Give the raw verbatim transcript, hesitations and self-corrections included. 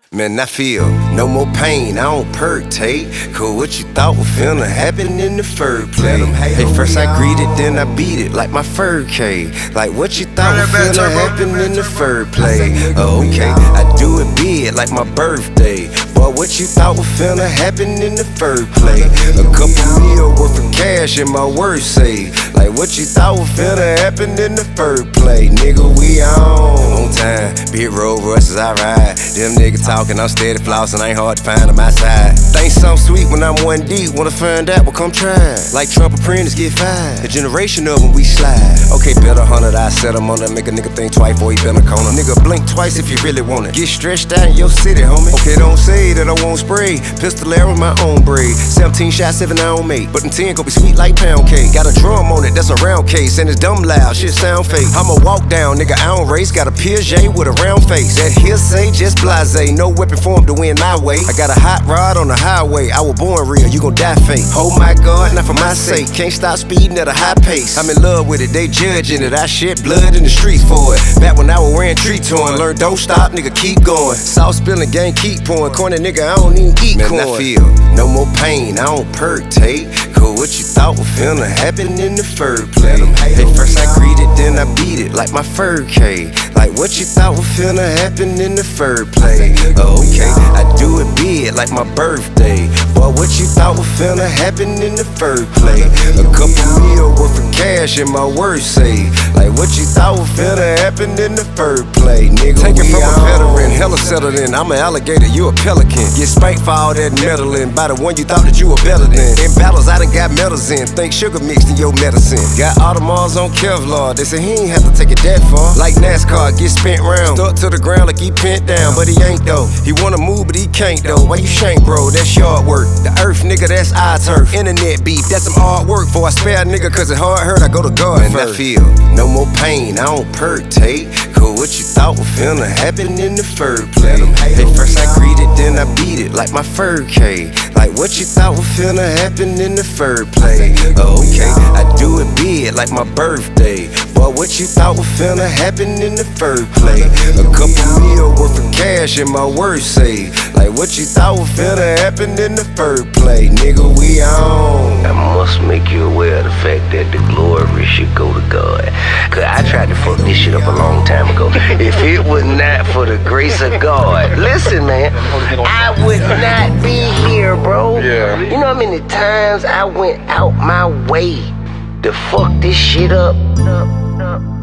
Man, I feel no more pain, I don't perk take. Cause what you thought was finna happen in the first place. Hey, first I greet it, then I beat it like my fur cake. Like what you thought was finna happen in the first place. Oh, okay, I do it big like my birthday. Boy, what you thought was finna happen in the first place. A couple meal worth of cash in my worst say. Like what you thought was finna happen in the first place. Nigga, we on on time, big road rushes I ride. Them niggas talking, I'm steady flossing, ain't hard to find them outside. Think something sweet when I'm one deep, wanna find out, well come try. Like Trump apprentice get fired, a generation of them we slide. Okay, bet a hundred, I set them on that, make a nigga think twice before he bend a corner. Nigga blink twice if you really want it. Get stretched out in your city, homie. Okay, don't say that I won't spray. Pistol air with my own braid. seventeen shots, seven I don't make. But them ten gon' be sweet like pound cake. Got a drum on it, that's a round case. And it's dumb loud, shit sound fake. I'ma walk down, nigga, I don't race. Got a Piaget with a round face. That hearsay, just blase. No weapon form to win my way. I got a hot rod on the highway. I was born real, you gon' die fake. Oh my God, not for my sake. Can't stop speeding at a high pace. I'm in love with it, they judging it. I shed blood in the streets for it. Back when I was wearing tree torn. Learn don't stop, nigga, keep going. Sauce spilling, gang keep pouring. Corny nigga, I don't even eat corn. Man, I feel no more pain, I don't perk take. Cause what you thought was finna happen in the first place. Hey, first I greet it, then I beat it like my fur cake. Like what you thought was finna happen in the first place. Oh, okay, I do it big like my birthday. Boy, what you thought was finna happen in the first place. A couple meal worth of cash in my worst say. Like what you thought was finna happen in the first place. Nigga, take it from a veteran, hella settled in. I'm an alligator, you a pelican. Get spanked for all that meddling by the one you thought that you were better than. In battles I done got medals in. Think sugar mixed in your medicine. Got Audemars on Kevlar. They say he ain't have to take it that far. Like NASCAR, get spent round. Stuck to the ground like he pent down, but he ain't though. He wanna move, but he can't though. Why you shank, bro? That's yard work. The earth, nigga, that's our turf. Internet beef, that's some hard work. For I spare a nigga, cause it hard hurt, I go to God and first. I feel no more pain, I don't perk take. Cause what you thought was finna happen in the first place. Hey, first I greet it, then I beat it like my fur cake. Like what you thought was finna happen in the first place. Oh, okay, I do it big like my birthday. Boy, what you thought was finna happen in the first place. A couple meal worth of cash in my worst say. Like what you thought was finna happen in the first place. Nigga, we on. I must make you aware of the fact that the glory should go to God. Cause I tried to fuck this shit up a long time ago. If it was not for the grace of God, listen, man, I would not be here, bro. Yeah. You know how many times I went out my way to fuck this shit up?